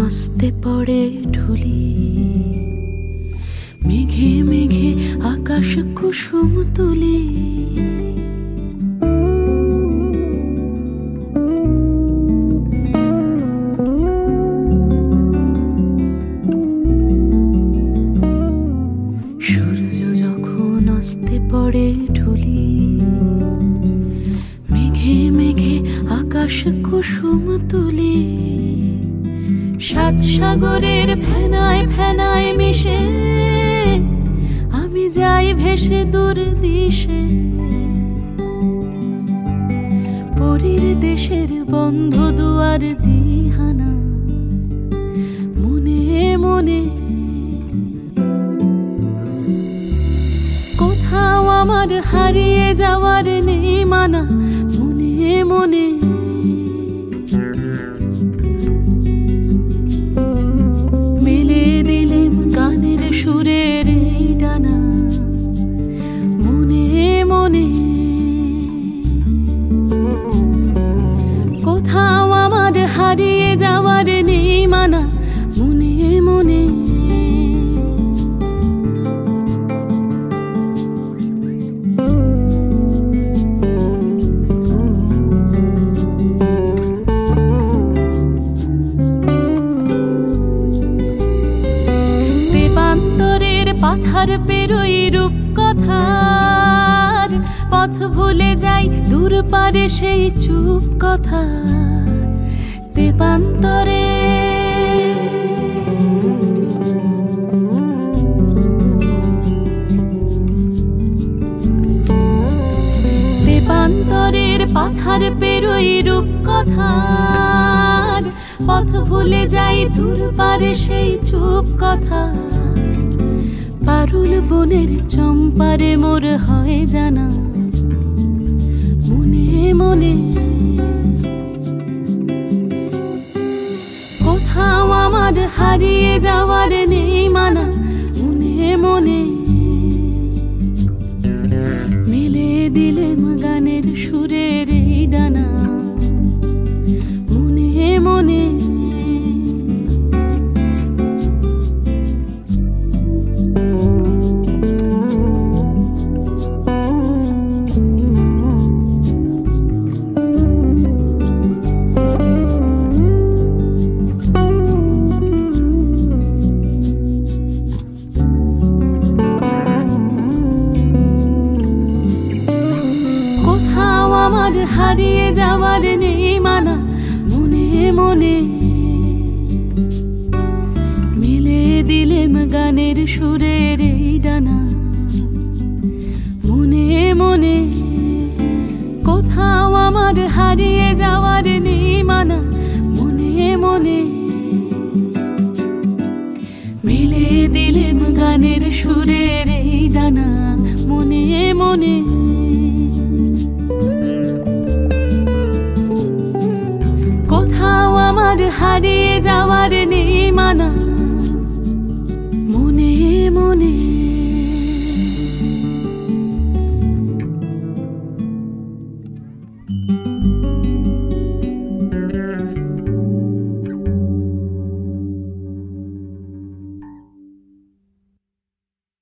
আস্তে পড়ে ঢুলি, মেঘে মেঘে আকাশ কুসুম তুলি। সূর্য যখন আস্তে পড়ে ঢুলি, মেঘে মেঘে আকাশ কুসুম তুলি। সাত সাগরের ফেনায় ফেনায় মিশে আমি যাই ভেসে দূর দিশে। পরীর দেশের বন্ধ দুয়ার দিহানা মনে মনে। কোথাও আমার হারিয়ে যাওয়ার নেই মানা মনে মনে। মেলে দিলেম গানের সুরের এই ডানা মনে মনে। কোথাও আমার হারিয়ে যাওয়ার নেই মানা মনে মনে। পাথার পেরোই রূপ কথার পথ ভুলে যাই দূর পারে সেই চুপ কথা। দেবান্তরে দেবান্তরের পাথার পেরোই রূপ কথার পথ ভুলে যাই দূর পারে সেই চুপ কথা। পারুল বনের চম্পারে মোর হয় জানা মনে মনে। কোথাও আমার হারিয়ে যাওয়ার নেই মানা মনে মনে। মেলে দিলেম গানের সুরের এই ডানা মনে মনে। আমার হারিয়ে যাওয়ার নেই মানা মনে মনে। মিলে দিলেম গানের সুরের এই ডানা মনে মনে। কোথাও আমার হারিয়ে যাওয়ার নেই মানা মনে মনে। মিলে দিলেম গানের সুরের এই ডানা মনে মনে। কোথাও আমার হারিয়ে যাওয়ার নেই মানা